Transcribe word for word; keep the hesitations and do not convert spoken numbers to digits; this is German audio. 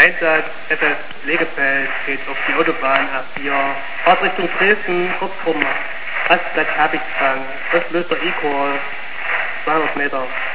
Einsatz F S Legefeld geht auf die Autobahn A vier, Fahrtrichtung Dresden, kurz vorm Rastplatz Habichtsfang, Östlöster E-Call, zweihundert Meter.